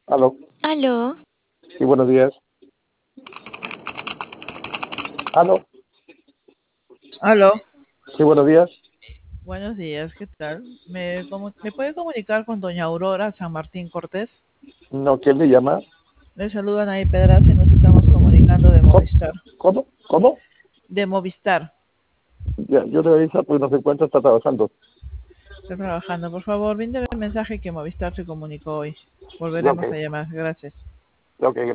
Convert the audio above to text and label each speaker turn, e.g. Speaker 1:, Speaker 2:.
Speaker 1: Aló,
Speaker 2: Aló,
Speaker 1: sí, buenos días. Aló,
Speaker 3: Aló,
Speaker 1: sí, buenos días.
Speaker 3: buenos días, ¿qué tal? ¿Me puede comunicar con doña Aurora San Martín Cortés?
Speaker 1: No, ¿quién le llama?
Speaker 3: Le saludan ahí Pedraza y nos estamos comunicando de
Speaker 1: ¿Cómo?
Speaker 3: Movistar.
Speaker 1: ¿Cómo?
Speaker 3: De Movistar,
Speaker 1: Ya, yo le voy a avisar porque no se encuentra, está trabajando.
Speaker 3: está trabajando. Por favor, bríndeme el mensaje que Movistar se comunicó hoy.
Speaker 1: Ya, ok,
Speaker 3: Volveremos a llamar. Gracias.
Speaker 1: ya, ok,